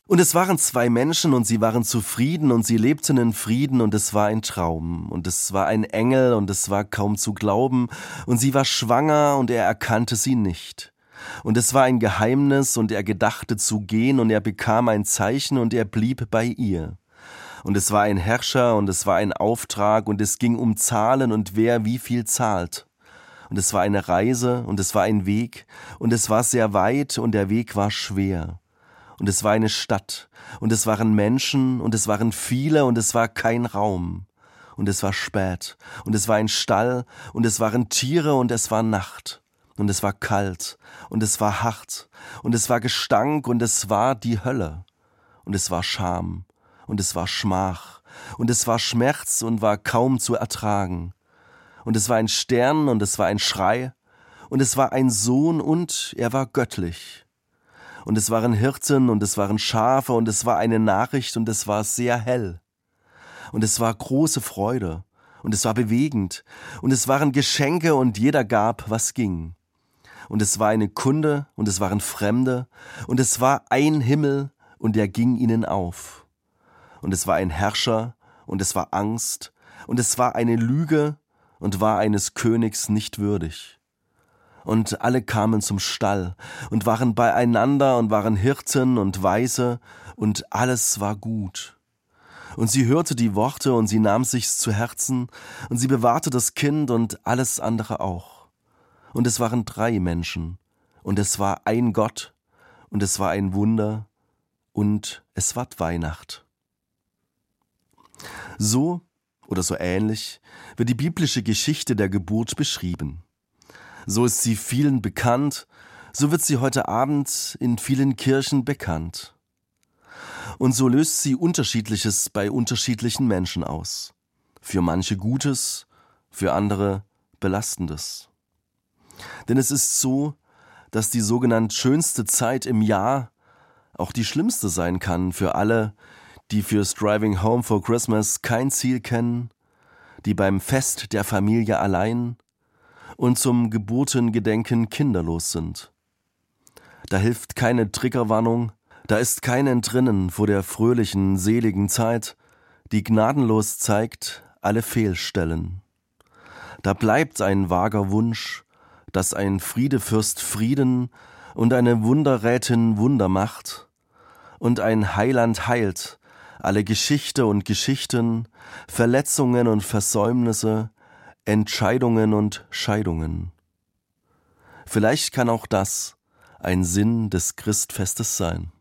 Und es waren zwei Menschen und sie waren zufrieden und sie lebten in Frieden und es war ein Traum. Und es war ein Engel und es war kaum zu glauben und sie war schwanger und er erkannte sie nicht. Und es war ein Geheimnis und er gedachte zu gehen und er bekam ein Zeichen und er blieb bei ihr. Und es war ein Herrscher und es war ein Auftrag und es ging um Zahlen und wer wie viel zahlt. Und es war eine Reise und es war ein Weg und es war sehr weit und der Weg war schwer. Und es war eine Stadt, und es waren Menschen, und es waren viele, und es war kein Raum. Und es war spät, und es war ein Stall, und es waren Tiere, und es war Nacht. Und es war kalt, und es war hart, und es war Gestank, und es war die Hölle. Und es war Scham, und es war Schmach, und es war Schmerz, und war kaum zu ertragen. Und es war ein Stern, und es war ein Schrei, und es war ein Sohn, und er war göttlich. Und es waren Hirten und es waren Schafe und es war eine Nachricht und es war sehr hell. Und es war große Freude und es war bewegend und es waren Geschenke und jeder gab, was ging. Und es war eine Kunde und es waren Fremde und es war ein Himmel und der ging ihnen auf. Und es war ein Herrscher und es war Angst und es war eine Lüge und war eines Königs nicht würdig. Und alle kamen zum Stall und waren beieinander und waren Hirten und Weise und alles war gut. Und sie hörte die Worte und sie nahm sich's zu Herzen und sie bewahrte das Kind und alles andere auch. Und es waren 3 Menschen und es war ein Gott und es war ein Wunder und es ward Weihnacht. So oder so ähnlich wird die biblische Geschichte der Geburt beschrieben. So ist sie vielen bekannt, so wird sie heute Abend in vielen Kirchen bekannt. Und so löst sie Unterschiedliches bei unterschiedlichen Menschen aus. Für manche Gutes, für andere Belastendes. Denn es ist so, dass die sogenannt schönste Zeit im Jahr auch die schlimmste sein kann für alle, die fürs Driving Home for Christmas kein Ziel kennen, die beim Fest der Familie allein und zum Geburtengedenken kinderlos sind. Da hilft keine Triggerwarnung, da ist kein Entrinnen vor der fröhlichen, seligen Zeit, die gnadenlos zeigt alle Fehlstellen. Da bleibt ein vager Wunsch, dass ein Friedefürst Frieden und eine Wunderrätin Wunder macht und ein Heiland heilt alle Geschichte und Geschichten, Verletzungen und Versäumnisse, Entscheidungen und Scheidungen. Vielleicht kann auch das ein Sinn des Christfestes sein.